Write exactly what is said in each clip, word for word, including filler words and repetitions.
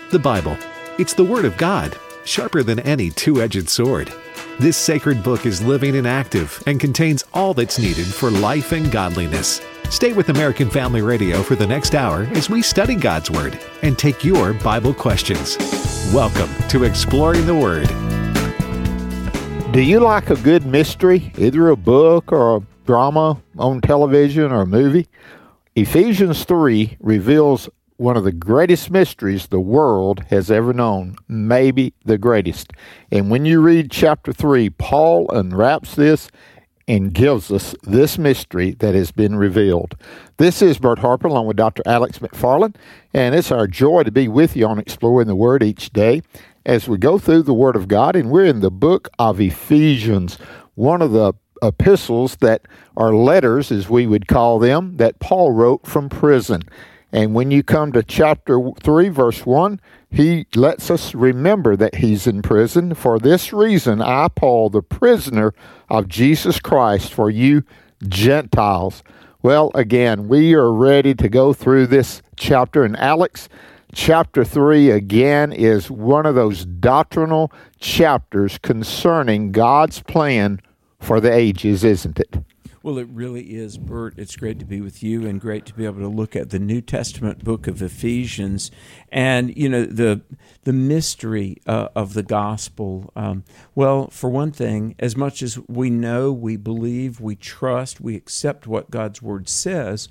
The Bible. It's the Word of God, sharper than any two-edged sword. This sacred book is living and active and contains all that's needed for life and godliness. Stay with American Family Radio for the next hour as we study God's Word and take your Bible questions. Welcome to Exploring the Word. Do you like a good mystery, either a book or a drama on television or a movie? Ephesians three reveals one of the greatest mysteries the world has ever known, maybe the greatest. And when you read chapter three, Paul unwraps this and gives us this mystery that has been revealed. This is Bert Harper along with Doctor Alex McFarland, and it's our joy to be with you on Exploring the Word each day as we go through the Word of God, and we're in the book of Ephesians, one of the epistles that are letters, as we would call them, that Paul wrote from prison. And when you come to chapter three, verse one, he lets us remember that he's in prison. For this reason, I, Paul, the prisoner of Jesus Christ, for you Gentiles. Well, again, we are ready to go through this chapter. And Alex, chapter three, again, is one of those doctrinal chapters concerning God's plan for the ages, isn't it? Well, it really is, Bert. It's great to be with you and great to be able to look at the New Testament book of Ephesians and, you know, the the mystery uh, of the gospel. Um, well, for one thing, as much as we know, we believe, we trust, we accept what God's Word says,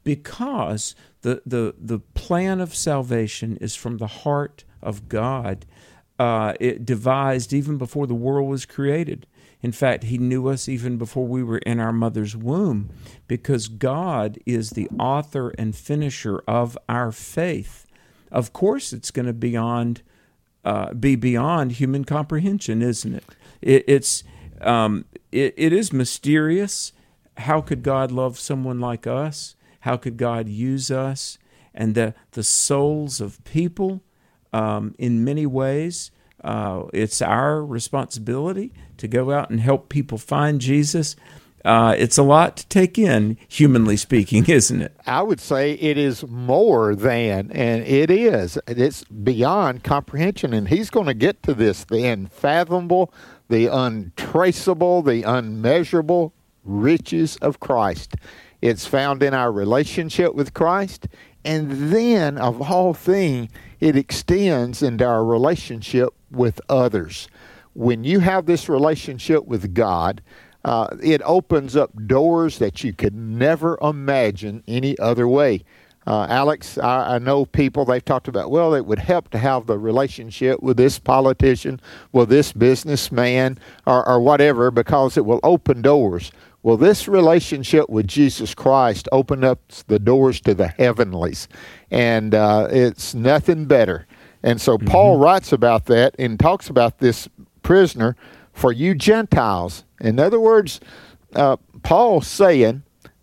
because the, the, the plan of salvation is from the heart of God. Uh, it devised even before the world was created. In fact, he knew us even before we were in our mother's womb, because God is the author and finisher of our faith. Of course, it's going to beyond, uh, be beyond human comprehension, isn't it? it it's um, it, it is mysterious. How could God love someone like us? How could God use us? And the the souls of people, um, in many ways. Uh, it's our responsibility to go out and help people find Jesus. Uh, it's a lot to take in, humanly speaking, isn't it? I would say it is more than, and it is. It's beyond comprehension, and he's going to get to this, the unfathomable, the untraceable, the unmeasurable riches of Christ. It's found in our relationship with Christ, and then, of all things, it extends into our relationship with others. When you have this relationship with God, uh, it opens up doors that you could never imagine any other way. Uh, Alex, I, I know people, they've talked about, well, it would help to have the relationship with this politician, with this businessman, or, or whatever, because it will open doors. Well, this relationship with Jesus Christ opened up the doors to the heavenlies, and uh, it's nothing better. And so mm-hmm. Paul writes about that and talks about this prisoner for you Gentiles. In other words, uh, Paul's saying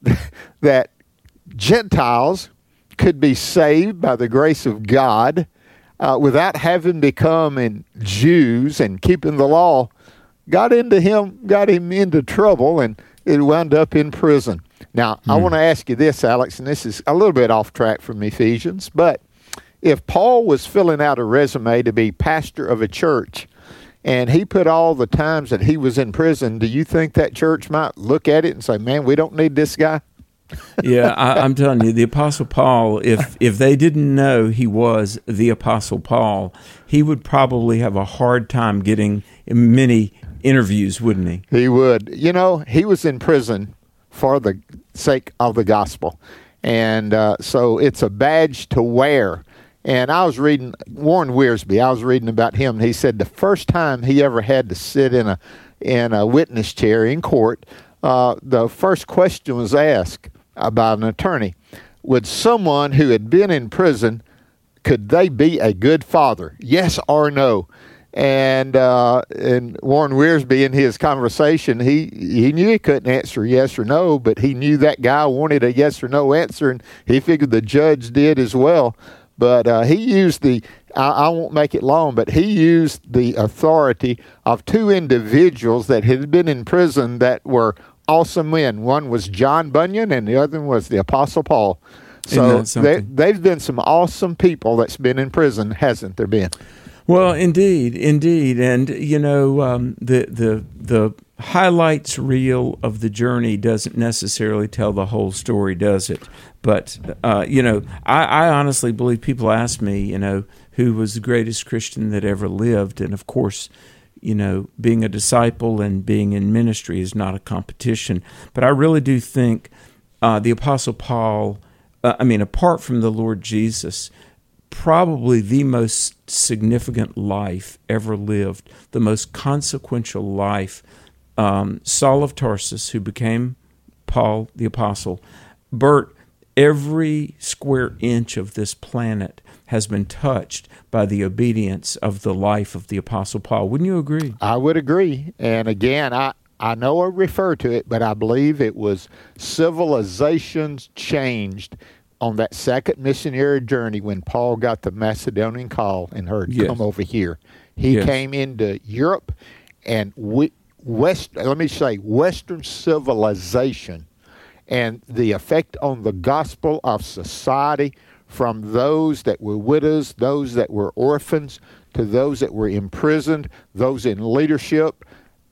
that Gentiles could be saved by the grace of God uh, without having become in Jews and keeping the law. Got into him, got him into trouble, and it wound up in prison. Now, mm. I want to ask you this, Alex, and this is a little bit off track from Ephesians, but if Paul was filling out a resume to be pastor of a church, and he put all the times that he was in prison, do you think that church might look at it and say, man, we don't need this guy? yeah, I, I'm telling you, the Apostle Paul, if if they didn't know he was the Apostle Paul, he would probably have a hard time getting many interviews, wouldn't he? He would. You know, he was in prison for the sake of the gospel. And uh, so it's a badge to wear. And I was reading Warren Wiersbe. I was reading about him. And he said the first time he ever had to sit in a in a witness chair in court, uh, the first question was asked about an attorney. Would someone who had been in prison, could they be a good father? Yes or no? And uh, and Warren Wiersbe, in his conversation, he, he knew he couldn't answer yes or no, but he knew that guy wanted a yes or no answer, and he figured the judge did as well. But uh, he used the, I, I won't make it long, but he used the authority of two individuals that had been in prison that were awesome men. One was John Bunyan, and the other was the Apostle Paul. So they, they've been some awesome people that's been in prison, hasn't there been? Well, indeed, indeed, and you know um, the the the highlights reel of the journey doesn't necessarily tell the whole story, does it? But uh, you know, I, I honestly believe people ask me, you know, who was the greatest Christian that ever lived, and of course, you know, being a disciple and being in ministry is not a competition. But I really do think uh, the Apostle Paul, uh, I mean, apart from the Lord Jesus, probably the most significant life ever lived, the most consequential life. Um, Saul of Tarsus, who became Paul the Apostle. Bert, every square inch of this planet has been touched by the obedience of the life of the Apostle Paul. Wouldn't you agree? I would agree. And again, I, I know I refer to it, but I believe it was civilizations changed on that second missionary journey when Paul got the Macedonian call and heard, yes. come over here. He yes. came into Europe, and we, West, let me say, Western civilization and the effect on the gospel of society, from those that were widows, those that were orphans, to those that were imprisoned, those in leadership,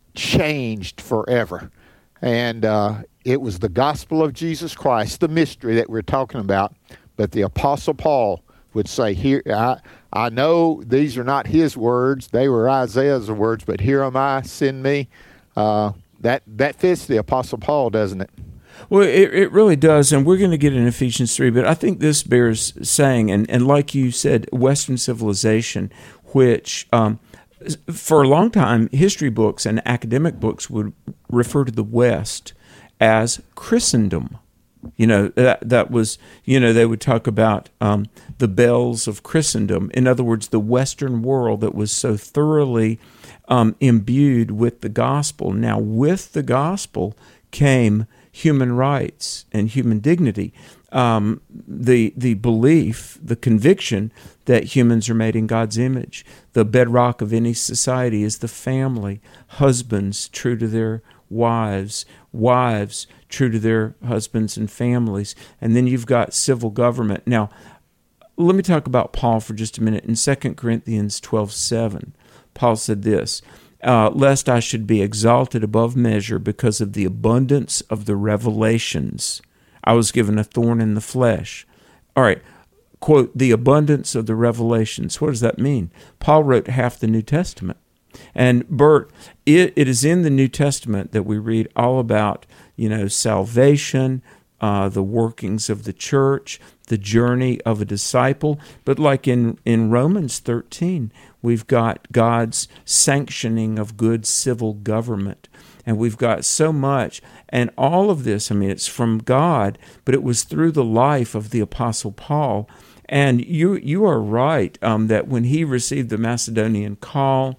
changed forever. And uh, it was the gospel of Jesus Christ, the mystery that we're talking about. But the Apostle Paul would say, "Here, I, I know these are not his words; they were Isaiah's words. But here am I, send me." Uh, that that fits the Apostle Paul, doesn't it? Well, it, it really does, and we're going to get in Ephesians three, but I think this bears saying, and, and like you said, Western civilization, which um, for a long time, history books and academic books would refer to the West as Christendom. You know, that that was, you know, they would talk about um, the bells of Christendom. In other words, the Western world that was so thoroughly um, imbued with the gospel. Now, with the gospel came human rights and human dignity, um, the the belief, the conviction that humans are made in God's image. The bedrock of any society is the family. Husbands true to their wives, wives true to their husbands and families, and then you've got civil government. Now, let me talk about Paul for just a minute. In Second Corinthians twelve seven, Paul said this, Uh, lest I should be exalted above measure because of the abundance of the revelations. I was given a thorn in the flesh. All right, quote, the abundance of the revelations. What does that mean? Paul wrote half the New Testament. And Bert, it, it is in the New Testament that we read all about, you know, salvation, uh, the workings of the church, the journey of a disciple. But like in, in Romans thirteen, we've got God's sanctioning of good civil government. And we've got so much. And all of this, I mean, it's from God, but it was through the life of the Apostle Paul. And you you are right um, that when he received the Macedonian call,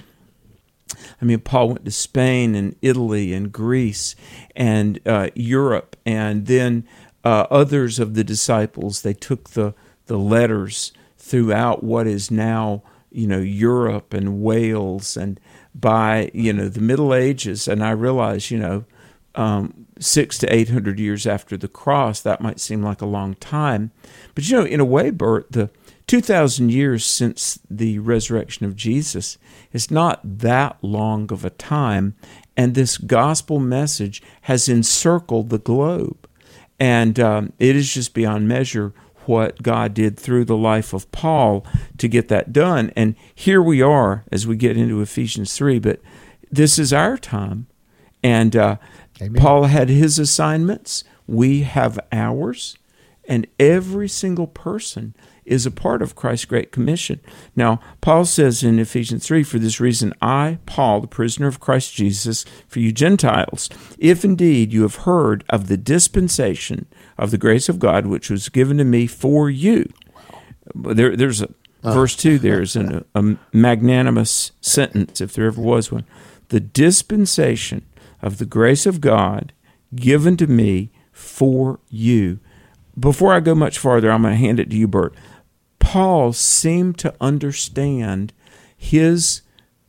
I mean, Paul went to Spain and Italy and Greece and uh, Europe, and then uh, others of the disciples, they took the, the letters throughout what is now, you know, Europe and Wales, and by, you know, the Middle Ages. And I realize, you know, um, six to eight hundred years after the cross, that might seem like a long time. But, you know, in a way, Bert, the two thousand years since the resurrection of Jesus is not that long of a time, and this gospel message has encircled the globe. And um, it is just beyond measure what God did through the life of Paul to get that done. And here we are as we get into Ephesians three, but this is our time. And uh, Paul had his assignments, we have ours, and every single person is a part of Christ's Great Commission. Now, Paul says in Ephesians three, for this reason, I, Paul, the prisoner of Christ Jesus, for you Gentiles, if indeed you have heard of the dispensation of the grace of God, which was given to me for you. Wow. There, there's a uh, verse two, there's an, a magnanimous sentence, if there ever was one. The dispensation of the grace of God given to me for you. Before I go much farther, I'm going to hand it to you, Bert. Paul seemed to understand his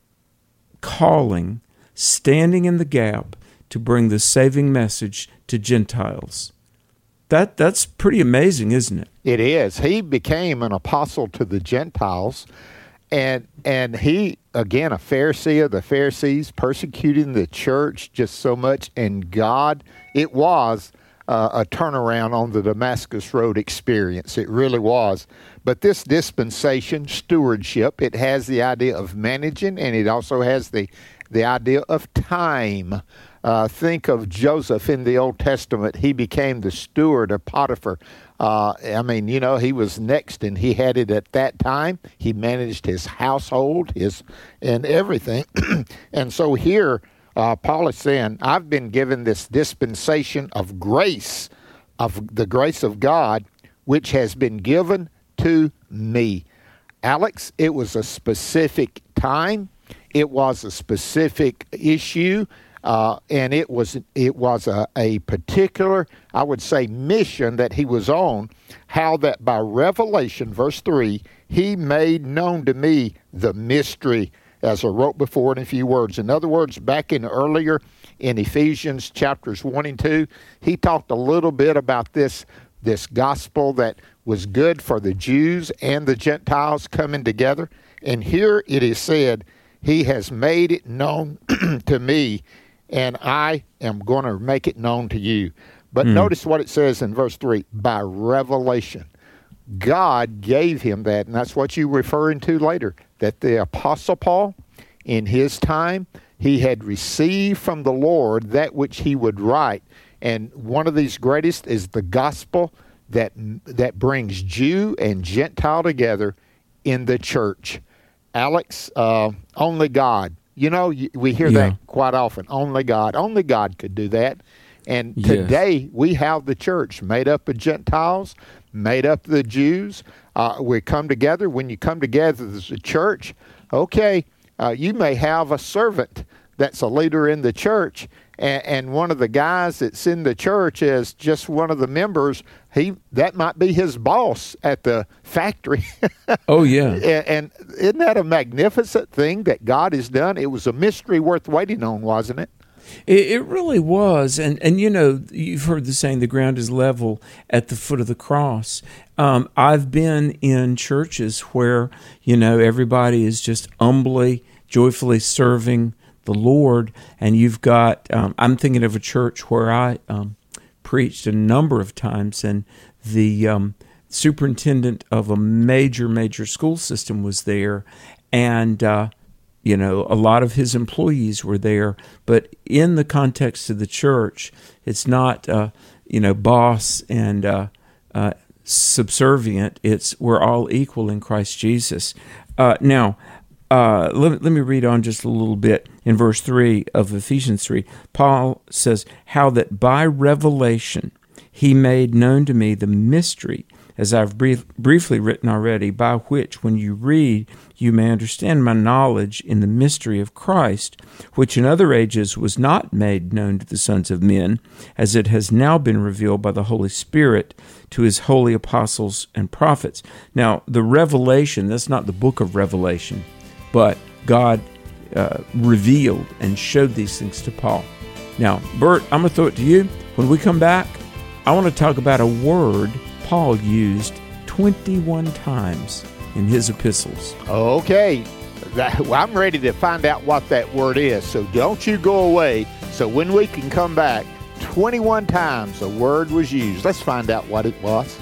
calling, standing in the gap to bring the saving message to Gentiles. that that's pretty amazing, isn't it? It is. He became an apostle to the Gentiles, and and he, again, a Pharisee of the Pharisees, persecuting the church just so much, and God, it was uh, a turnaround on the Damascus Road experience. It really was. But this dispensation, stewardship, it has the idea of managing, and it also has the the idea of time. Uh, think of Joseph in the Old Testament. He became the steward of Potiphar. Uh, I mean, you know, he was next, and he had it at that time. He managed his household, his and everything. And so here, uh, Paul is saying, I've been given this dispensation of grace, of the grace of God, which has been given to me. Alex, it was a specific time. It was a specific issue. Uh, and it was it was a, a particular, I would say, mission that he was on, how that by revelation, verse three, he made known to me the mystery, as I wrote before in a few words. In other words, back in earlier in Ephesians chapters one and two, he talked a little bit about this, this gospel that was good for the Jews and the Gentiles coming together. And here it is said, he has made it known to me, and I am going to make it known to you. But mm. notice what it says in verse three, by revelation. God gave him that, and that's what you're referring to later, that the Apostle Paul, in his time, he had received from the Lord that which he would write. And one of these greatest is the gospel that that brings Jew and Gentile together in the church. Alex, uh, only God. You know, we hear yeah. that quite often. Only God. Only God could do that. And today yes. we have the church made up of Gentiles, made up of the Jews. Uh, we come together. When you come together as a church, okay, uh, you may have a servant that's a leader in the church, and, and one of the guys that's in the church is just one of the members. He that might be his boss at the factory. Oh, yeah. and, and isn't that a magnificent thing that God has done? It was a mystery worth waiting on, wasn't it? It, it really was. And, and, you know, you've heard the saying, the ground is level at the foot of the cross. Um, I've been in churches where, you know, everybody is just humbly, joyfully serving the Lord. And you've got, um, I'm thinking of a church where I um, preached a number of times, and the um, superintendent of a major, major school system was there, and uh, you know, a lot of his employees were there. But in the context of the church, it's not uh, you know, boss and uh, uh, subservient. It's we're all equal in Christ Jesus. Uh, now. Uh, let, let me read on just a little bit. In verse three of Ephesians three, Paul says, how that by revelation he made known to me the mystery, as I've brief, briefly written already, by which when you read, you may understand my knowledge in the mystery of Christ, which in other ages was not made known to the sons of men, as it has now been revealed by the Holy Spirit to his holy apostles and prophets. Now, the revelation, that's not the book of Revelation, but God uh, revealed and showed these things to Paul. Now, Bert, I'm going to throw it to you. When we come back, I want to talk about a word Paul used twenty-one times in his epistles. Okay. That, well, I'm ready to find out what that word is, so don't you go away. So when we can come back, twenty-one times a word was used. Let's find out what it was.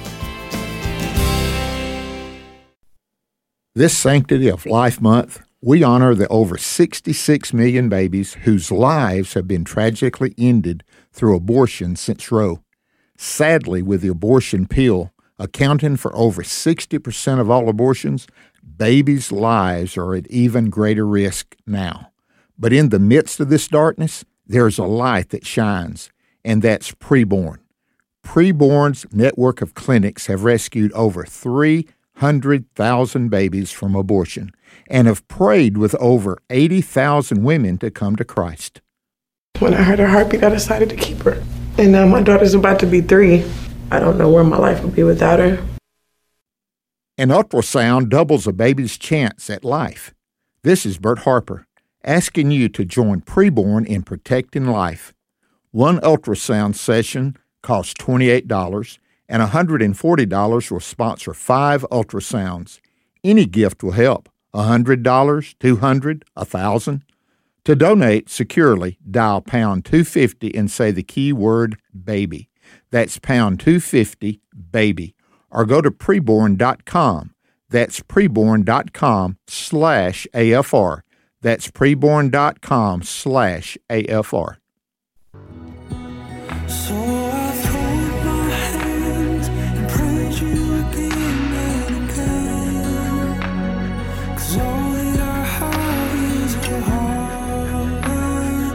This Sanctity of Life Month, we honor the over sixty-six million babies whose lives have been tragically ended through abortion since Roe. Sadly, with the abortion pill accounting for over sixty percent of all abortions, babies' lives are at even greater risk now. But in the midst of this darkness, there's a light that shines, and that's preborn. Preborn's network of clinics have rescued over three hundred thousand babies from abortion and have prayed with over eighty thousand women to come to Christ. When I heard her heartbeat, I decided to keep her. And now my daughter's about to be three. I don't know where my life would be without her. An ultrasound doubles a baby's chance at life. This is Bert Harper, asking you to join Preborn in protecting life. One ultrasound session costs twenty-eight dollars, and one hundred forty dollars will sponsor five ultrasounds. Any gift will help. one hundred dollars, two hundred dollars, one thousand dollars. To donate securely, dial pound two fifty and say the keyword baby. That's pound two fifty, baby. Or go to preborn dot com. That's preborn dot com slash A F R. That's preborn dot com slash A F R. So I've hold my hand and prayed you again and again, 'cause all that I have is a hallelujah,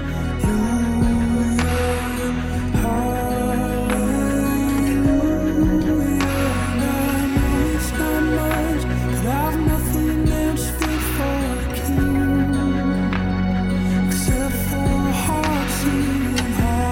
hallelujah. And I know it's not much, but I've nothing else fit for a king, except for a heart singing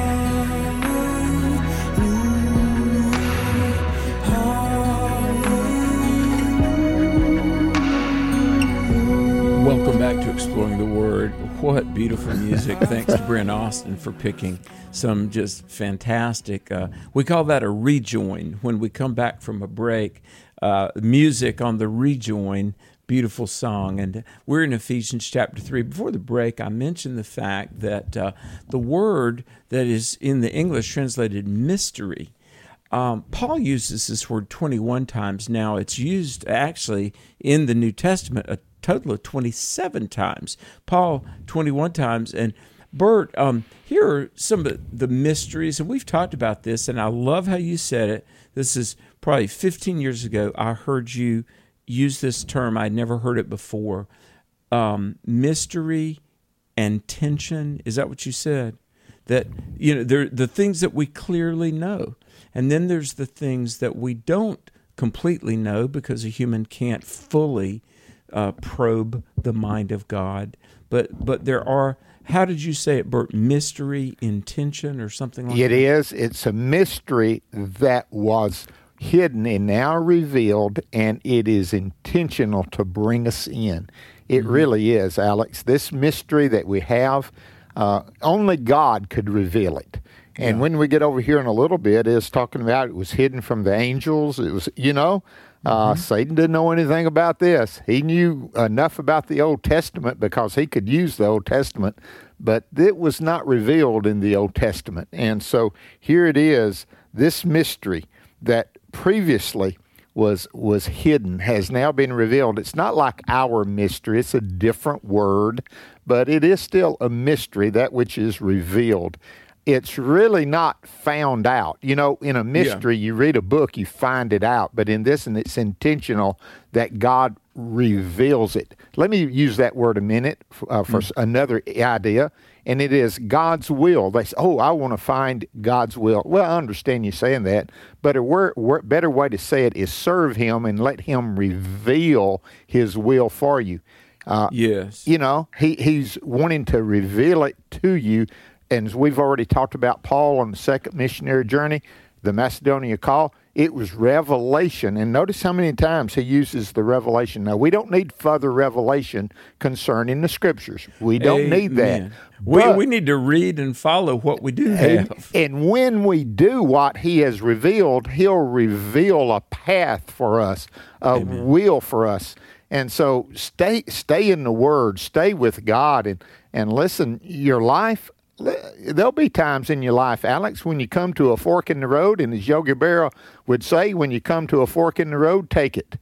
Welcome back to Exploring the Word. What beautiful music. Thanks to Brent Austin for picking some just fantastic, uh, we call that a rejoin. When we come back from a break, uh, music on the rejoin, beautiful song. And we're in Ephesians chapter three. Before the break, I mentioned the fact that uh, the word that is in the English translated mystery, Um, Paul uses this word twenty-one times. Now, it's used actually in the New Testament a total of twenty-seven times. Paul, twenty-one times. And Bert, um, here are some of the mysteries, and we've talked about this, and I love how you said it. This is probably fifteen years ago. I heard you use this term. I'd never heard it before. Um, mystery and tension. Is that what you said? That, you know, there the things that we clearly know. And then there's the things that we don't completely know because a human can't fully uh, probe the mind of God. But but there are, how did you say it, Bert? Mystery, intention, or something like It that? It is. It's a mystery that was hidden and now revealed, and it is intentional to bring us in. It mm-hmm. really is, Alex. This mystery that we have, uh, only God could reveal it. And yeah. when we get over here in a little bit, is talking about it was hidden from the angels. It was, you know, uh, mm-hmm. Satan didn't know anything about this. He knew enough about the Old Testament because he could use the Old Testament, but it was not revealed in the Old Testament. And so here it is, this mystery that previously was was hidden has now been revealed. It's not like our mystery. It's a different word, but it is still a mystery, that which is revealed. It's really not found out. You know, in a mystery, yeah. you read a book, you find it out. But in this, and it's intentional that God reveals it. Let me use that word a minute uh, for mm. another idea, and it is God's will. They say, oh, I want to find God's will. Well, I understand you saying that, but a word, word, better way to say it is serve Him and let Him reveal His will for you. Uh, yes. You know, he, He's wanting to reveal it to you. And as we've already talked about Paul on the second missionary journey, the Macedonia call, it was revelation. And notice how many times he uses the revelation. Now, we don't need further revelation concerning the Scriptures. We don't Amen. need that. We, But, we need to read and follow what we do have. and, and when we do what he has revealed, he'll reveal a path for us, a Amen. will for us. And so stay stay in the Word, stay with God, and, and listen, your life, there'll be times in your life, Alex, when you come to a fork in the road, and as Yogi Berra would say, when you come to a fork in the road, take it.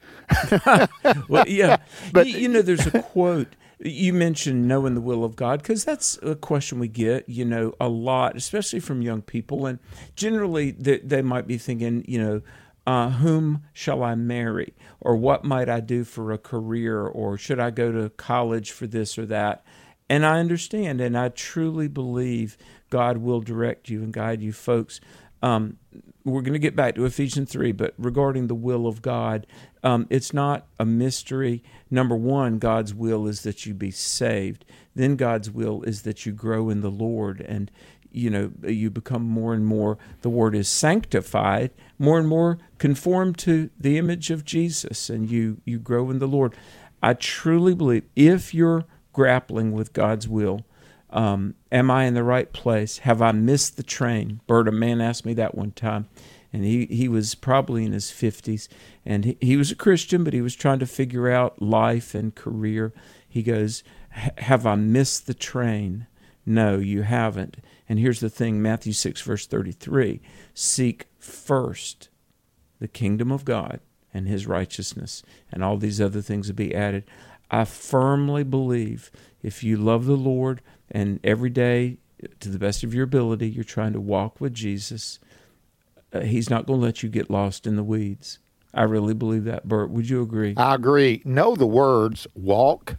Well, yeah. But- you, you know, there's a quote. You mentioned knowing the will of God, because that's a question we get, you know, a lot, especially from young people. And generally, they, they might be thinking, you know, uh, whom shall I marry? Or what might I do for a career? Or should I go to college for this or that? And I understand, and I truly believe God will direct you and guide you, folks. Um, we're going to get back to Ephesians three, but regarding the will of God, um, it's not a mystery. Number one, God's will is that you be saved. Then God's will is that you grow in the Lord, and you know you become more and more. The word is sanctified, more and more conformed to the image of Jesus, and you you grow in the Lord. I truly believe if you're grappling with God's will, Um, am I in the right place? Have I missed the train? Bert, a man asked me that one time, and he, he was probably in his fifties, and he, he was a Christian, but he was trying to figure out life and career. He goes, have I missed the train? No, you haven't. And here's the thing, Matthew six, verse thirty-three, seek first the kingdom of God and his righteousness, and all these other things will be added. I firmly believe if you love the Lord and every day, to the best of your ability, you're trying to walk with Jesus, uh, he's not going to let you get lost in the weeds. I really believe that. Bert, would you agree? I agree. Know the words walk,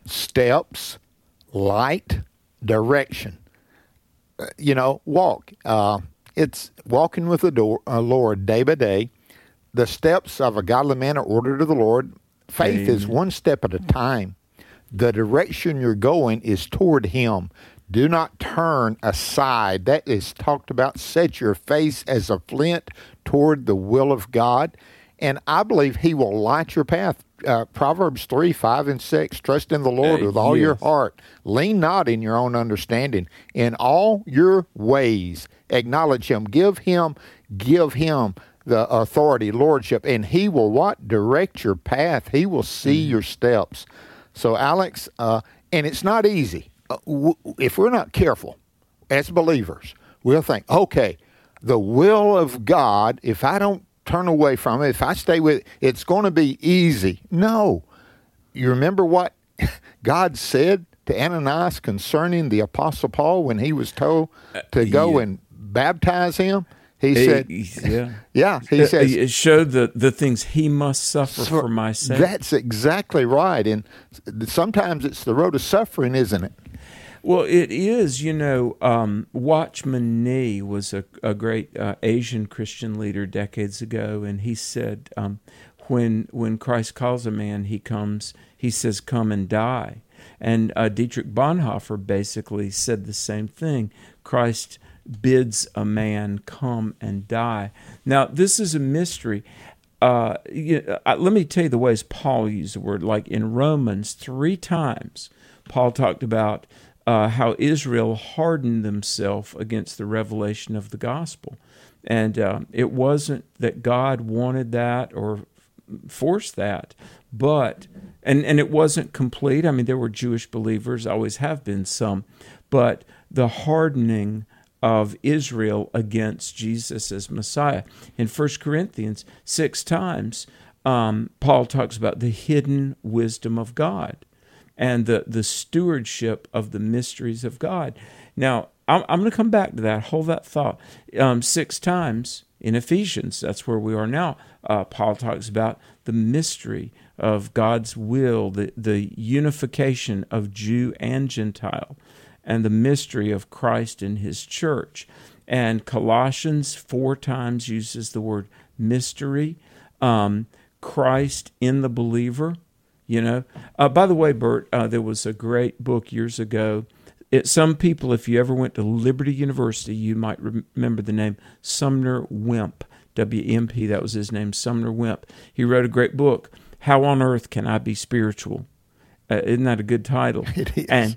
steps, light, direction. Uh, you know, walk. Uh, it's walking with the door, uh, Lord day by day. The steps of a godly man are ordered of the Lord. Faith Amen. is one step at a time. The direction you're going is toward him. Do not turn aside. That is talked about. Set your face as a flint toward the will of God. And I believe he will light your path. Uh, Proverbs three, five, and six. Trust in the Lord Uh, with all your yes. heart. Lean not in your own understanding. In all your ways, acknowledge him. Give him, give him the authority, lordship, and he will what? Direct your path. He will see Mm-hmm. your steps. So, Alex, uh, and it's not easy. Uh, w- if we're not careful as believers, we'll think, okay, the will of God, if I don't turn away from it, if I stay with it, it's going to be easy. No. You remember what God said to Ananias concerning the Apostle Paul when he was told to go yeah. and baptize him? He Eh, said, yeah. yeah, he Uh, says, it showed the, the things he must suffer So for my sake. That's exactly right. And sometimes it's the road of suffering, isn't it? Well, it is. You know, um, Watchman Nee was a, a great uh, Asian Christian leader decades ago, and he said, um, when when Christ calls a man, he comes. He says, "Come and die." And uh, Dietrich Bonhoeffer basically said the same thing. Christ bids a man come and die. Now, this is a mystery. Uh, you uh, let me tell you the ways Paul used the word. Like in Romans, three times, Paul talked about uh, how Israel hardened themselves against the revelation of the gospel. And uh, it wasn't that God wanted that or forced that, but, and, and it wasn't complete. I mean, there were Jewish believers, always have been some, but the hardening of Israel against Jesus as Messiah. In First Corinthians, six times, um, Paul talks about the hidden wisdom of God and the, the stewardship of the mysteries of God. Now, I'm, I'm going to come back to that. Hold that thought. Um, six times in Ephesians, that's where we are now, uh, Paul talks about the mystery of God's will, the, the unification of Jew and Gentile, and the mystery of Christ and his church. And Colossians four times uses the word mystery, um, Christ in the believer, you know. Uh, by the way, Bert, uh, there was a great book years ago. It, some people, if you ever went to Liberty University, you might re- remember the name Sumner Wemp, W M P, that was his name, Sumner Wemp. He wrote a great book, How on Earth Can I Be Spiritual? Uh, isn't that a good title? It is. And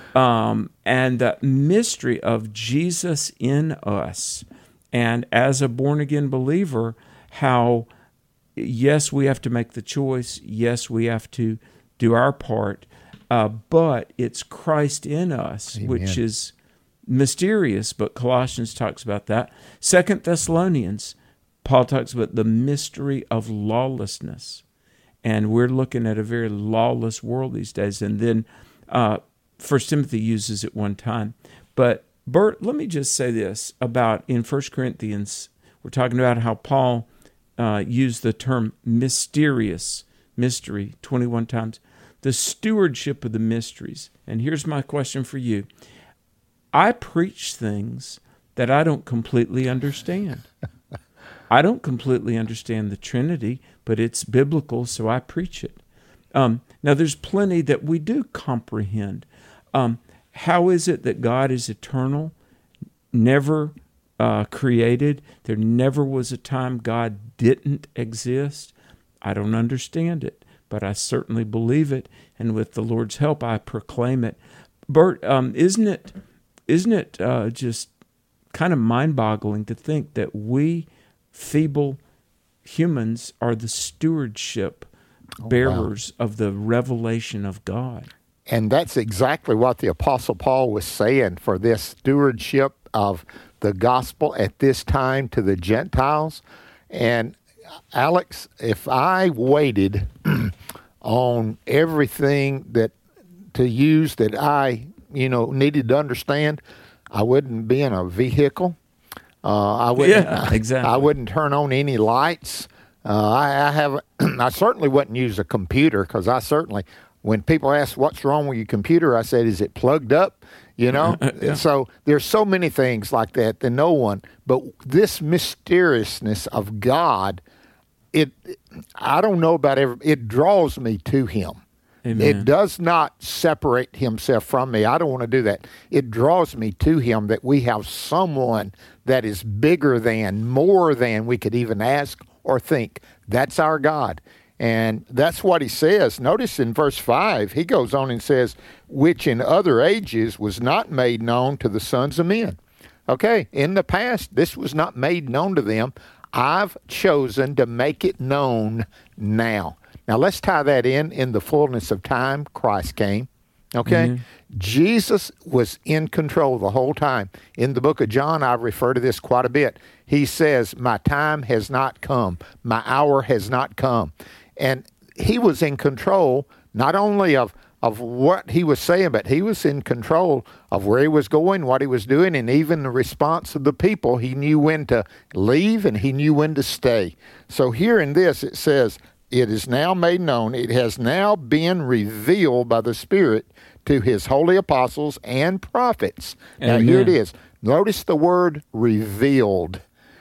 Um, and the mystery of Jesus in us. And as a born-again believer, how, yes, we have to make the choice. Yes, we have to do our part. Uh, but it's Christ in us, Amen. which is mysterious, but Colossians talks about that. Second Thessalonians, Paul talks about the mystery of lawlessness. And we're looking at a very lawless world these days. And then uh, First Timothy uses it one time. But, Bert, let me just say this about in First Corinthians, we're talking about how Paul uh, used the term mysterious, mystery, twenty-one times. The stewardship of the mysteries. And here's my question for you. I preach things that I don't completely understand. I don't completely understand the Trinity, but it's biblical, so I preach it. Um, now, there's plenty that we do comprehend. Um, how is it that God is eternal, never uh, created? There never was a time God didn't exist. I don't understand it, but I certainly believe it, and with the Lord's help, I proclaim it. Bert, um, isn't it isn't it uh, just kind of mind-boggling to think that we feeble humans are the stewardship bearers wow. of the revelation of God? And that's exactly what the Apostle Paul was saying for this stewardship of the gospel at this time to the Gentiles. And Alex, if I waited on everything that to use that I, you know, needed to understand, I wouldn't be in a vehicle. Uh, I wouldn't. Yeah, exactly. I wouldn't turn on any lights. Uh, I, I have. I certainly wouldn't use a computer because I certainly, when people ask what's wrong with your computer, I said, "Is it plugged up?" You know. Yeah. So there's so many things like that that no one. But this mysteriousness of God, it. I don't know about every. It draws me to Him. Amen. It does not separate Himself from me. I don't want to do that. It draws me to Him that we have someone that is bigger than, more than we could even ask or think. That's our God. And that's what He says. Notice in verse five, He goes on and says, which in other ages was not made known to the sons of men. Okay, in the past, this was not made known to them. I've chosen to make it known now. Now, let's tie that in. In the fullness of time, Christ came. Okay? Mm-hmm. Jesus was in control the whole time. In the book of John, I refer to this quite a bit. He says, my time has not come. My hour has not come. And He was in control not only of, of what He was saying, but He was in control of where He was going, what He was doing, and even the response of the people. He knew when to leave and He knew when to stay. So here in this, it says, it is now made known, it has now been revealed by the Spirit to His holy apostles and prophets. Amen. Now here it is. Notice the word revealed.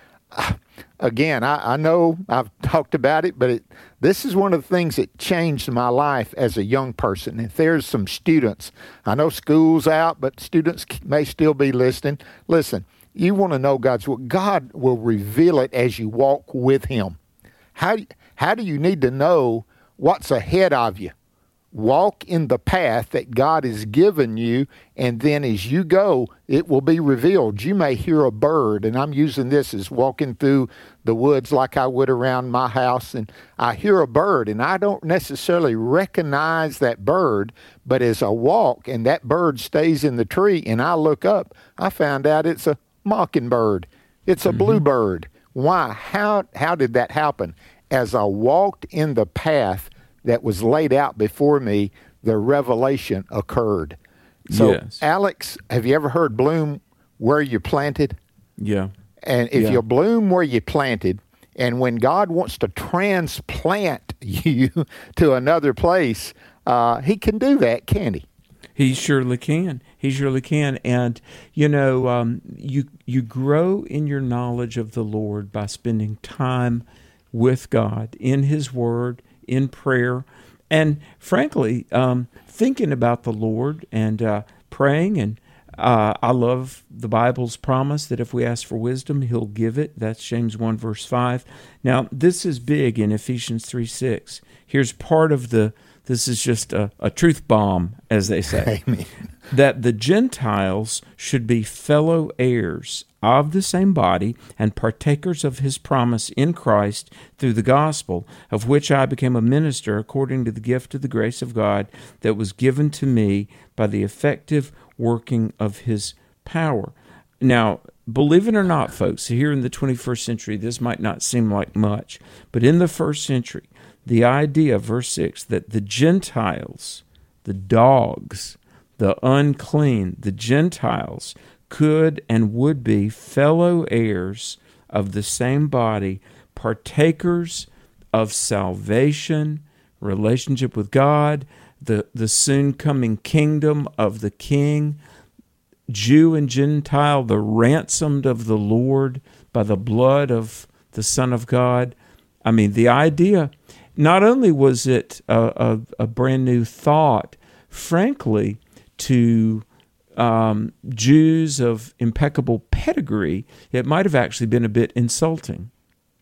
Again, I, I know I've talked about it, but it, this is one of the things that changed my life as a young person. If there's some students, I know school's out, but students may still be listening. Listen, you want to know God's word. God will reveal it as you walk with Him. How How do you need to know what's ahead of you? Walk in the path that God has given you, and then as you go, it will be revealed. You may hear a bird, and I'm using this as walking through the woods like I would around my house, and I hear a bird, and I don't necessarily recognize that bird, but as I walk and that bird stays in the tree and I look up, I found out it's a mockingbird. It's a mm-hmm. bluebird. Why? How, how did that happen? As I walked in the path that was laid out before me, the revelation occurred. So, yes. Alex, have you ever heard bloom where you planted? Yeah. And if yeah. you bloom where you planted, and when God wants to transplant you to another place, uh, He can do that, can't He? He surely can. He surely can. And, you know, um, you you grow in your knowledge of the Lord by spending time with God in His Word, in prayer, and frankly, um, thinking about the Lord and uh, praying. And uh, I love the Bible's promise that if we ask for wisdom, He'll give it. That's James one, verse five. Now, this is big in Ephesians three six. Here's part of the, this is just a, a truth bomb, as they say. Amen. That the Gentiles should be fellow heirs of the same body and partakers of His promise in Christ through the gospel, of which I became a minister according to the gift of the grace of God that was given to me by the effective working of His power. Now, believe it or not, folks, here in the twenty-first century, this might not seem like much, but in the first century, the idea, verse six, that the Gentiles, the dogs, the unclean, the Gentiles, could and would be fellow heirs of the same body, partakers of salvation, relationship with God, the, the soon-coming kingdom of the King, Jew and Gentile, the ransomed of the Lord by the blood of the Son of God. I mean, the idea, not only was it a, a, a brand new thought, frankly, to um, Jews of impeccable pedigree, it might have actually been a bit insulting.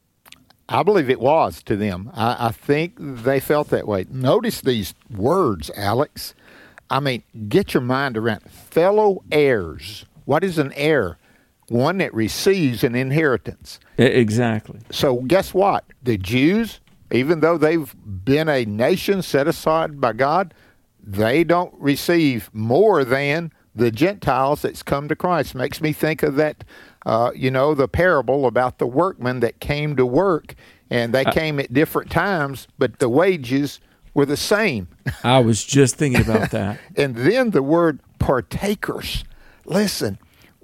I believe it was to them. I, I think they felt that way. Notice these words, Alex. I mean, get your mind around it. Fellow heirs. What is an heir? One that receives an inheritance. Exactly. So guess what? The Jews, even though they've been a nation set aside by God, they don't receive more than the Gentiles that's come to Christ. Makes me think of that, uh, you know, the parable about the workmen that came to work, and they uh, came at different times, but the wages were the same. I was just thinking about that. And then the word partakers. Listen,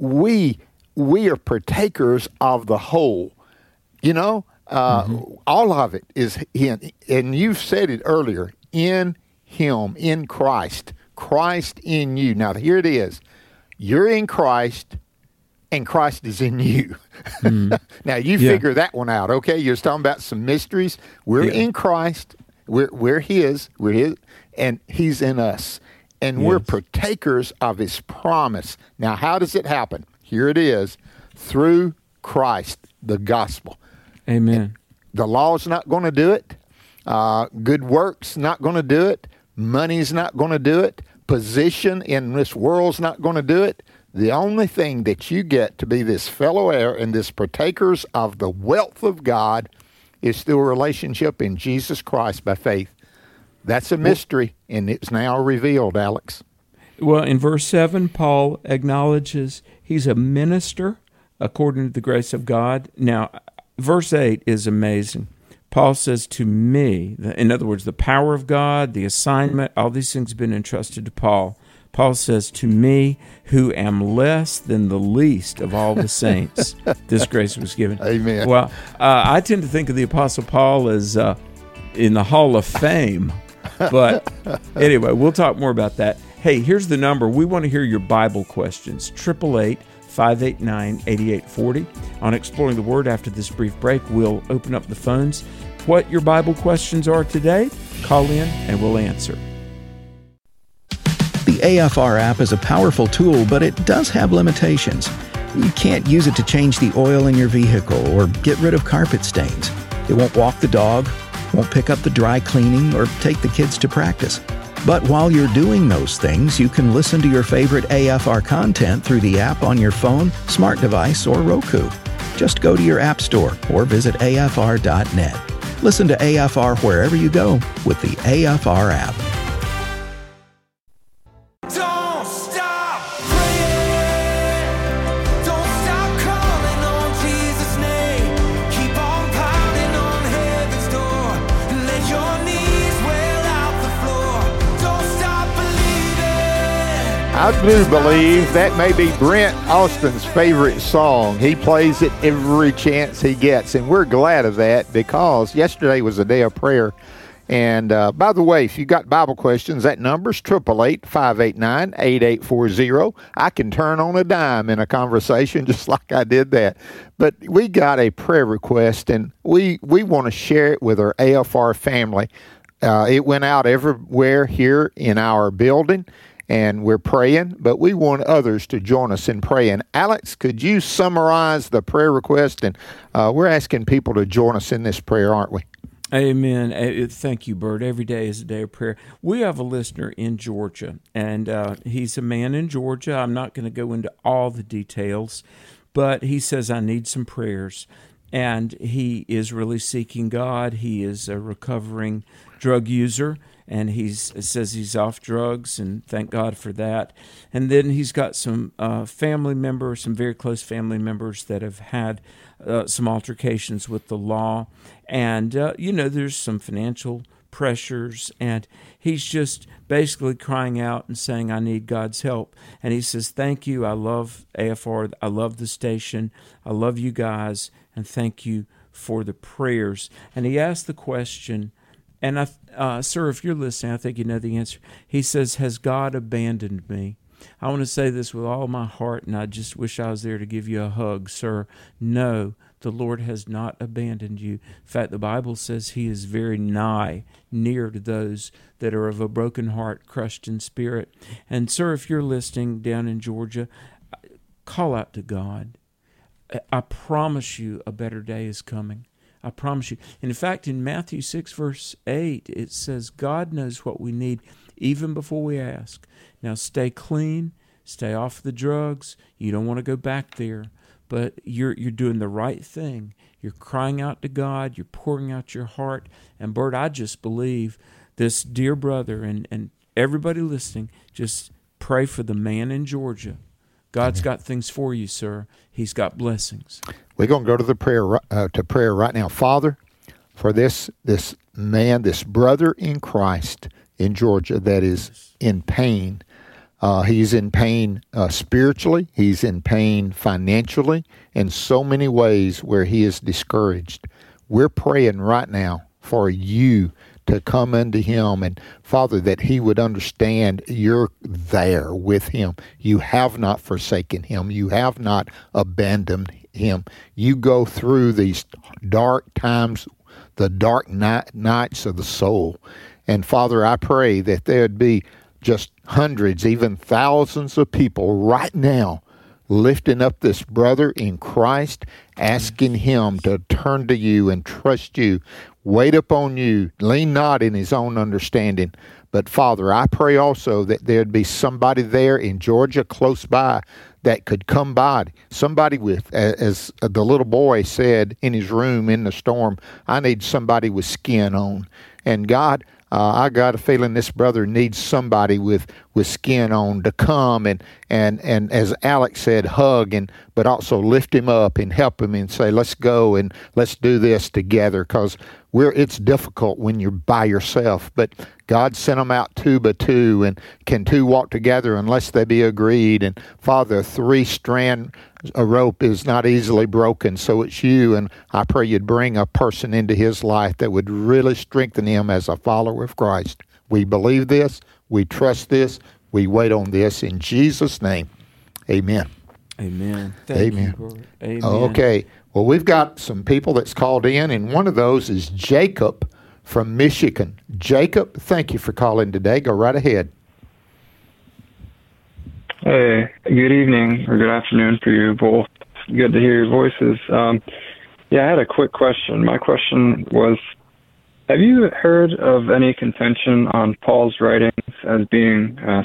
we we are partakers of the whole. You know, uh, mm-hmm. all of it is in, and you've said it earlier, in Him, in Christ, Christ in you. Now, here it is. You're in Christ, and Christ is in you. Mm. Now, you yeah. figure that one out, okay? You're talking about some mysteries. We're yeah. in Christ. We're, we're His. We're His, and He's in us. And yes. we're partakers of His promise. Now, how does it happen? Here it is. Through Christ, the gospel. Amen. The law's not going to do it. Uh, good works not going to do it. Money's not going to do it. Position in this world's not going to do it. The only thing that you get to be this fellow heir and this partakers of the wealth of God is through a relationship in Jesus Christ by faith. That's a mystery, and it's now revealed, Alex. Well, in verse seven, Paul acknowledges he's a minister according to the grace of God. Now, verse eight is amazing. Paul says, to me, in other words, the power of God, the assignment, all these things have been entrusted to Paul. Paul says, to me, who am less than the least of all the saints, this grace was given. Amen. Well, uh, I tend to think of the Apostle Paul as uh, in the Hall of Fame. But anyway, we'll talk more about that. Hey, here's the number. We want to hear your Bible questions. eight eight eight, five eight nine, eight eight four zero. On Exploring the Word, after this brief break, we'll open up the phones. What your Bible questions are today, call in and we'll answer. The A F R app is a powerful tool, but it does have limitations. You can't use it to change the oil in your vehicle or get rid of carpet stains. It won't walk the dog, won't pick up the dry cleaning, or take the kids to practice. But while you're doing those things, you can listen to your favorite A F R content through the app on your phone, smart device, or Roku. Just go to your app store or visit A F R dot net. Listen to A F R wherever you go with the A F R app. Don't stop praying. Don't stop calling on Jesus' name. Keep on pounding on heaven's door. Let your knees well out the floor. Don't stop believing. I do believe that may be Brent Austin's favorite song. He plays it every chance he gets, and we're glad of that because yesterday was a day of prayer. And uh, by the way, if you got Bible questions, that number's eight eight eight, five eight nine, eight eight four zero. I can turn on a dime in a conversation just like I did that. But we got a prayer request, and we, we want to share it with our A F R family. Uh, it went out everywhere here in our building, and we're praying, but we want others to join us in praying. Alex, could you summarize the prayer request? And uh, we're asking people to join us in this prayer, aren't we? Amen. Uh, Thank you, Bert. Every day is a day of prayer. We have a listener in Georgia, and uh, he's a man in Georgia. I'm not going to go into all the details, but he says, I need some prayers. And he is really seeking God. He is a recovering drug user, and he says he's off drugs, and thank God for that. And then he's got some uh, family members, some very close family members that have had uh, some altercations with the law. And, uh, you know, there's some financial pressures, and he's just basically crying out and saying, I need God's help. And he says, thank you. I love A F R. I love the station. I love you guys, and thank you for the prayers. And he asked the question, and, I, uh, sir, if you're listening, I think you know the answer. He says, has God abandoned me? I want to say this with all my heart, and I just wish I was there to give you a hug, sir. No, the Lord has not abandoned you. In fact, the Bible says he is very nigh, near to those that are of a broken heart, crushed in spirit. And, sir, if you're listening down in Georgia, call out to God. I promise you a better day is coming. I promise you. And in fact, in Matthew six, verse eight, it says, God knows what we need even before we ask. Now stay clean, stay off the drugs. You don't want to go back there, but you're you're doing the right thing. You're crying out to God. You're pouring out your heart. And Bert, I just believe this dear brother and, and everybody listening, just pray for the man in Georgia. God's got things for you, sir. He's got blessings. We're going to go to the prayer uh, to prayer right now. Father, for this this man, this brother in Christ in Georgia that is in pain. Uh, he's in pain uh, spiritually. He's in pain financially, in so many ways where he is discouraged. We're praying right now for you to come unto him, and Father, that he would understand you're there with him. You have not forsaken him. You have not abandoned him. You go through these dark times, the dark night, nights of the soul. And Father, I pray that there'd be just hundreds, even thousands of people right now lifting up this brother in Christ, asking him to turn to you and trust you, wait upon you, lean not in his own understanding. But Father, I pray also that there'd be somebody there in Georgia close by that could come by, somebody with, as the little boy said in his room in the storm, I need somebody with skin on. And God, Uh, I got a feeling this brother needs somebody with, with skin on to come and, and, and as Alex said, hug and but also lift him up and help him and say, let's go and let's do this together, because we're it's difficult when you're by yourself. But God sent them out two by two, and can two walk together unless they be agreed? And Father, three strand a rope is not easily broken, so it's you, and I pray you'd bring a person into his life that would really strengthen him as a follower of Christ. We believe this, we trust this, we wait on this in Jesus' name. Amen. Amen. Thank Amen. you, Lord. Amen. Okay, well, we've got some people that's called in, and one of those is Jacob from Michigan. Jacob, thank you for calling today. Go right ahead. Hey, good evening or good afternoon for you both. Good to hear your voices. Um, yeah, I had a quick question. My question was, have you heard of any contention on Paul's writings as being uh,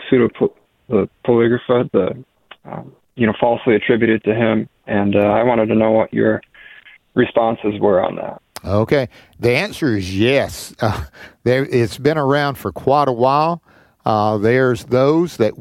pseudo-polygrapha, the um, you know, falsely attributed to him? And uh, I wanted to know what your responses were on that. Okay, the answer is yes. Uh, there, it's been around for quite a while. Uh, there's those that,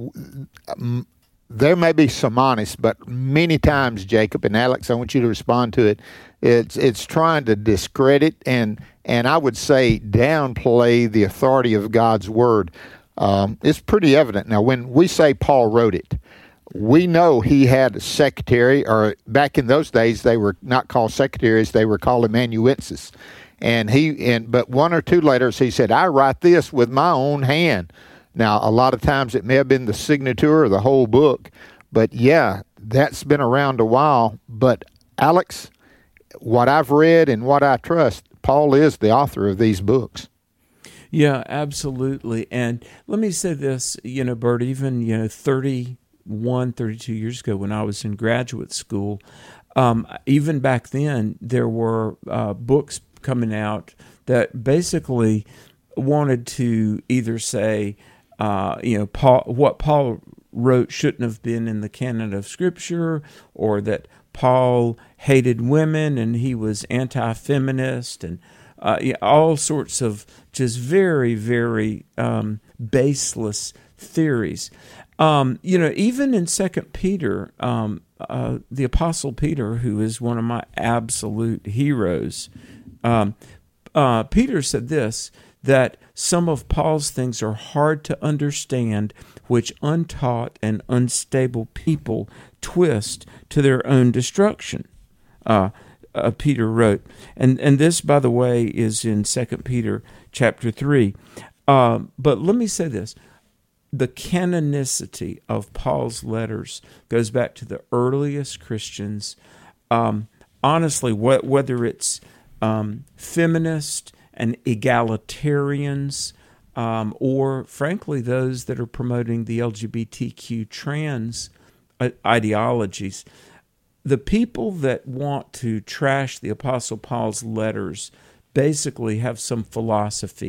um, there may be some honest, but many times, Jacob and Alex, I want you to respond to it. It's it's trying to discredit and and I would say downplay the authority of God's word. Um, it's pretty evident. Now, when we say Paul wrote it, we know he had a secretary, or back in those days, they were not called secretaries, they were called amanuenses. And he, and but one or two letters, he said, I write this with my own hand. Now, a lot of times it may have been the signature or the whole book, but yeah, that's been around a while. But Alex, what I've read and what I trust, Paul is the author of these books. Yeah, absolutely. And let me say this, you know, Bert, even, you know, thirty-one, thirty-two years ago when I was in graduate school, um, even back then there were uh, books coming out that basically wanted to either say, uh, you know, Paul, what Paul wrote shouldn't have been in the canon of Scripture, or that Paul hated women and he was anti-feminist, and uh, yeah, all sorts of just very, very um, baseless theories. Um, you know, even in Second Peter, um, uh, the Apostle Peter, who is one of my absolute heroes, um, uh, Peter said this, that some of Paul's things are hard to understand, which untaught and unstable people twist to their own destruction. Uh, uh, Peter wrote, and and this, by the way, is in Second Peter chapter three. Uh, but let me say this: the canonicity of Paul's letters goes back to the earliest Christians. Um, honestly, wh- whether it's um, feminist and egalitarians, um, or frankly those that are promoting the L G B T Q trans uh, ideologies, the people that want to trash the Apostle Paul's letters basically have some philosophy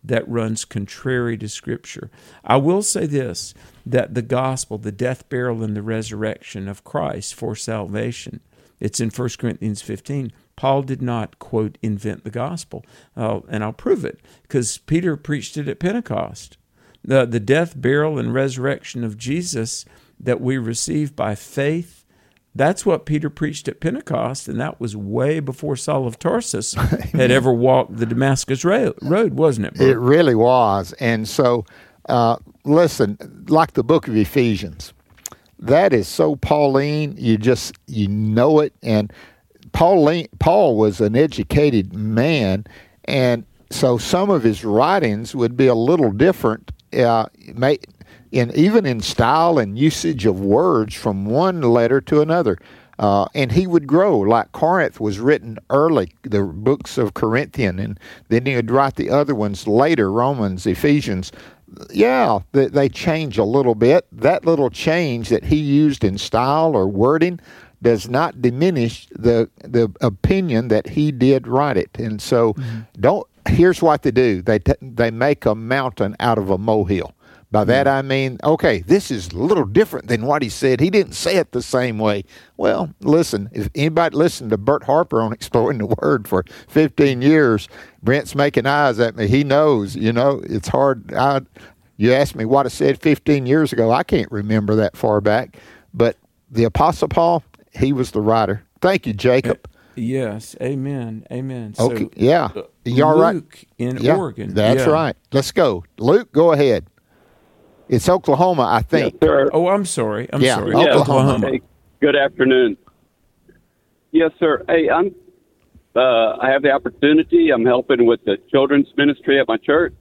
that runs contrary to Scripture. I will say this, that the gospel, the death, burial, and the resurrection of Christ for salvation, it's in First Corinthians fifteen. Paul did not, quote, invent the gospel. Uh, and I'll prove it, because Peter preached it at Pentecost. The, the death, burial, and resurrection of Jesus that we receive by faith, that's what Peter preached at Pentecost, and that was way before Saul of Tarsus had ever walked the Damascus road, wasn't it, Bert? It really was. And so, uh, listen, like the book of Ephesians, that is so Pauline, you just, you know it. And Pauline, Paul was an educated man, and so some of his writings would be a little different, uh, may, in even in style and usage of words from one letter to another. Uh, and he would grow, like Corinth was written early, the books of Corinthian, and then he would write the other ones later, Romans, Ephesians. Yeah, they, they change a little bit. That little change that he used in style or wording does not diminish the the opinion that he did write it. And so, mm-hmm. don't. Here's what they do: they t- they make a mountain out of a molehill. By that I mean, okay, this is a little different than what he said. He didn't say it the same way. Well, listen, if anybody listened to Bert Harper on Exploring the Word for fifteen years, Brent's making eyes at me. He knows, you know, it's hard. I, you asked me what I said fifteen years ago. I can't remember that far back. But the Apostle Paul, he was the writer. Thank you, Jacob. Yes, amen, amen. Okay, so, yeah. Uh, you all right? Luke in yeah, Oregon. That's yeah. right. Let's go. Luke, go ahead. It's Oklahoma, I think. Yes, sir. Oh, I'm sorry. I'm yeah, sorry. Oklahoma. Oklahoma. Hey, good afternoon. Yes, sir. Hey, I'm. Uh, I have the opportunity. I'm helping with the children's ministry at my church,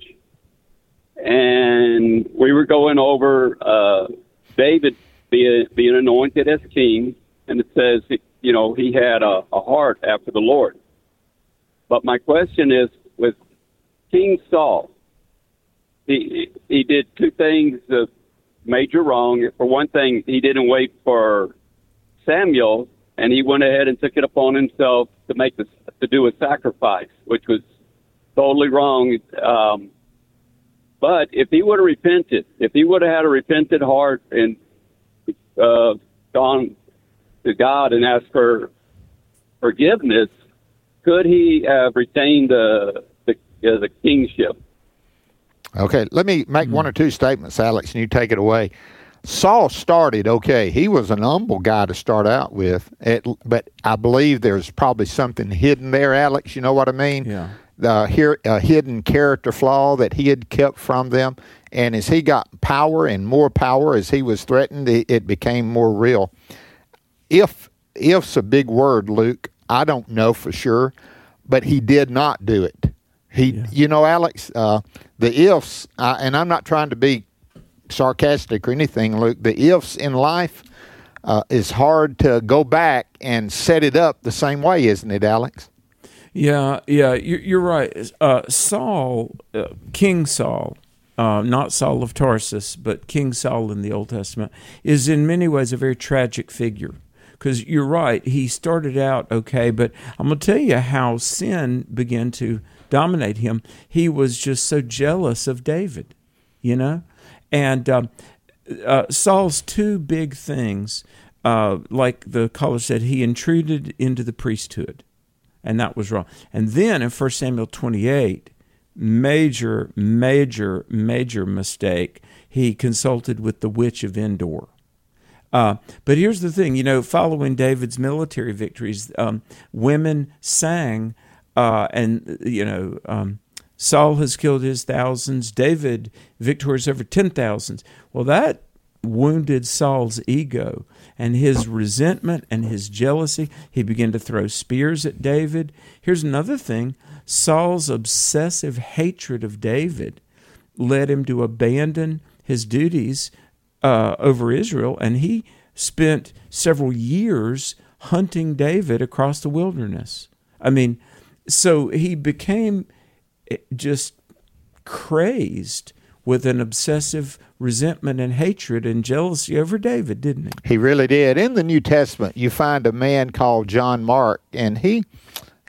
and we were going over uh, David being being anointed as king, and it says, you know, he had a, a heart after the Lord. But my question is, with King Saul, he he did two things uh, major wrong. For one thing, he didn't wait for Samuel, and he went ahead and took it upon himself to make this, to do a sacrifice, which was totally wrong. Um, but if he would have repented, if he would have had a repentant heart and uh, gone to God and asked for forgiveness, could he have retained the the, uh, the kingship? Okay, let me make mm-hmm. one or two statements, Alex, and you take it away. Saul started okay. He was an humble guy to start out with, it, but I believe there's probably something hidden there, Alex. You know what I mean? Yeah. The here a hidden character flaw that he had kept from them, and as he got power and more power, as he was threatened, it, it became more real. If if's a big word, Luke. I don't know for sure, but he did not do it. He, yeah. you know, Alex, uh, the ifs, uh, and I'm not trying to be sarcastic or anything, Luke. The ifs in life uh, is hard to go back and set it up the same way, isn't it, Alex? Yeah, yeah, you're, you're right. Uh, Saul, uh, King Saul, uh, not Saul of Tarsus, but King Saul in the Old Testament, is in many ways a very tragic figure. Because you're right, he started out okay, but I'm going to tell you how sin began to dominate him. He was just so jealous of David, you know? And um, uh, Saul's two big things, uh, like the caller said, he intruded into the priesthood, and that was wrong. And then in First Samuel twenty-eight, major, major, major mistake, he consulted with the witch of Endor. Uh, but here's the thing, you know, following David's military victories, um, women sang, uh, and, you know, um, Saul has killed his thousands, David victorious over ten thousands. Well, that wounded Saul's ego and his resentment and his jealousy. He began to throw spears at David. Here's another thing, Saul's obsessive hatred of David led him to abandon his duties Uh, over Israel, and he spent several years hunting David across the wilderness. I mean, so he became just crazed with an obsessive resentment and hatred and jealousy over David, didn't he? He really did. In the New Testament, you find a man called John Mark, and he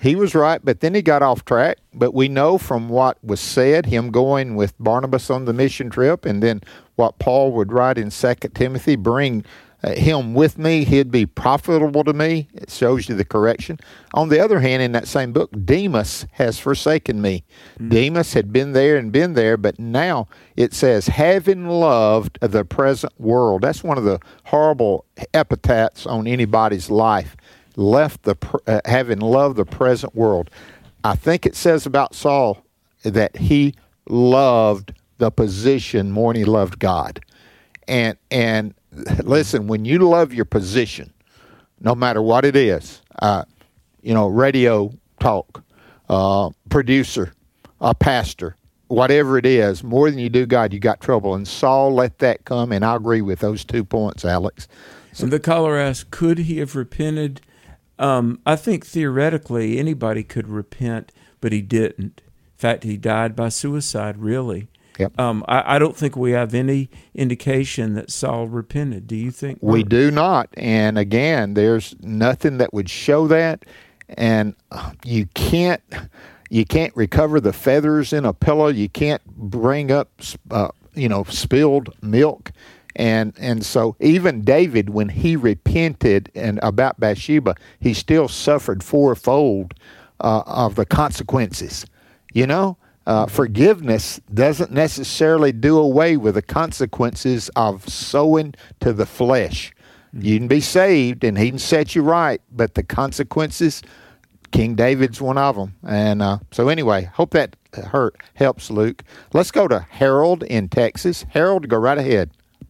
he was right, but then he got off track. But we know from what was said, him going with Barnabas on the mission trip, and then what Paul would write in Second Timothy, bring uh, him with me, he'd be profitable to me. It shows you the correction. On the other hand, in that same book, Demas has forsaken me. Mm-hmm. Demas had been there and been there, but now it says, having loved the present world. That's one of the horrible epithets on anybody's life. Left the uh, having loved the present world. I think it says about Saul that he loved the position more than he loved God. And and listen, when you love your position, no matter what it is, uh, you know, radio talk, uh, producer, a pastor, whatever it is, more than you do God, you got trouble. And Saul let that come, and I agree with those two points, Alex. So the caller asked, could he have repented? Um, I think theoretically anybody could repent, but he didn't. In fact, he died by suicide, really. Yep. Um, I, I don't think we have any indication that Saul repented. Do you think? We do not. And again, there's nothing that would show that. And you can't you can't recover the feathers in a pillow. You can't bring up uh, you know spilled milk. And and so even David, when he repented and about Bathsheba, he still suffered fourfold uh, of the consequences. You know, uh, forgiveness doesn't necessarily do away with the consequences of sowing to the flesh. Mm-hmm. You can be saved and he can set you right, but the consequences, King David's one of them. And uh, so anyway, hope that hurt helps, Luke. Let's go to Harold in Texas. Harold, go right ahead.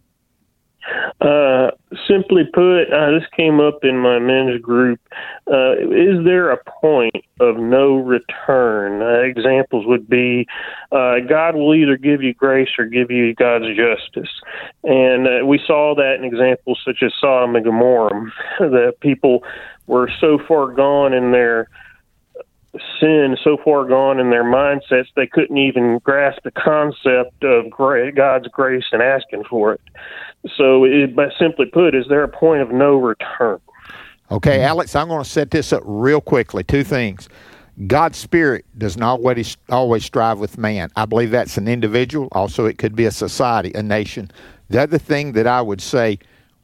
Uh, simply put, uh, this came up in my men's group. Uh, is there a point of no return? Uh, examples would be uh, God will either give you grace or give you God's justice. And uh, we saw that in examples such as Sodom and Gomorrah. The people were so far gone in their sin, so far gone in their mindsets, they couldn't even grasp the concept of gra- God's grace and asking for it. So, it, but simply put, is there a point of no return? Okay, Alex, I'm going to set this up real quickly. Two things. God's Spirit does not always, always strive with man. I believe that's an individual. Also, it could be a society, a nation. The other thing that I would say,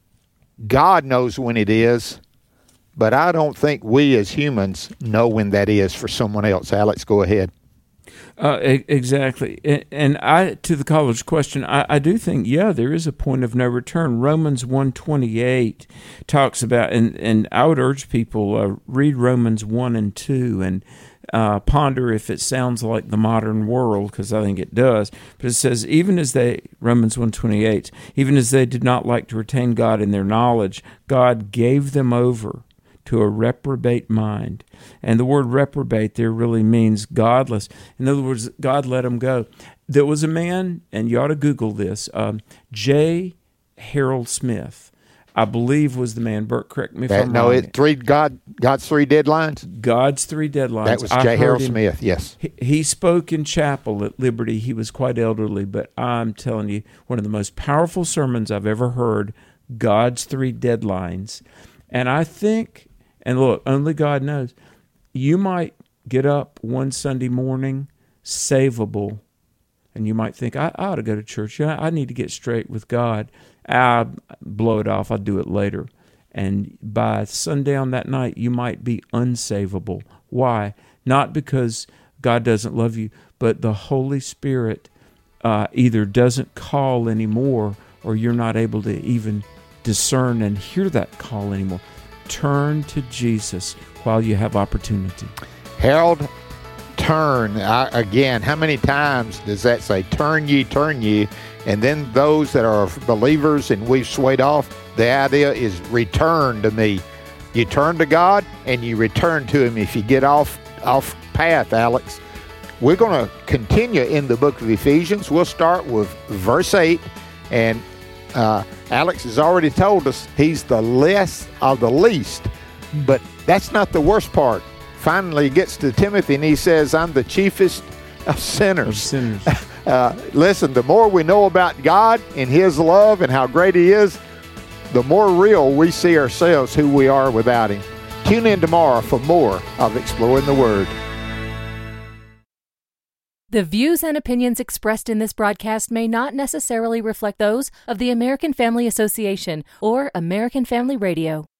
God knows when it is, but I don't think we as humans know when that is for someone else. Alex, go ahead. Uh, exactly. And I, to the caller's question, I, I do think, yeah, there is a point of no return. Romans one twenty-eight talks about, and, and I would urge people, uh, read Romans one and two and uh, ponder if it sounds like the modern world, because I think it does. But it says, even as they, Romans one twenty-eight, even as they did not like to retain God in their knowledge, God gave them over to a reprobate mind. And the word reprobate there really means godless. In other words, God let them go. There was a man, and you ought to Google this, um, J. Harold Smith, I believe was the man. Bert, correct me if that, I'm no, wrong. it, three, God, God's Three Deadlines? God's Three Deadlines. That was I J. Harold him, Smith, yes. He, he spoke in chapel at Liberty. He was quite elderly, but I'm telling you, one of the most powerful sermons I've ever heard, God's Three Deadlines. And I think... And look, only God knows. You might get up one Sunday morning, savable, and you might think, I, I ought to go to church. I, I need to get straight with God. I blow it off. I'll do it later. And by sundown that night, you might be unsavable. Why? Not because God doesn't love you, but the Holy Spirit uh, either doesn't call anymore, or you're not able to even discern and hear that call anymore. Turn to Jesus while you have opportunity. Harold, turn. I, again, how many times does that say, turn ye, turn ye? And then those that are believers and we've swayed off, the idea is return to me. You turn to God and you return to Him if you get off, off path, Alex. We're going to continue in the book of Ephesians. We'll start with verse eight, and Uh, Alex has already told us he's the less of the least, but that's not the worst part. Finally, he gets to Timothy and he says, I'm the chiefest of sinners. Of sinners. uh, listen, the more we know about God and His love and how great He is, the more real we see ourselves, who we are without Him. Tune in tomorrow for more of Exploring the Word. The views and opinions expressed in this broadcast may not necessarily reflect those of the American Family Association or American Family Radio.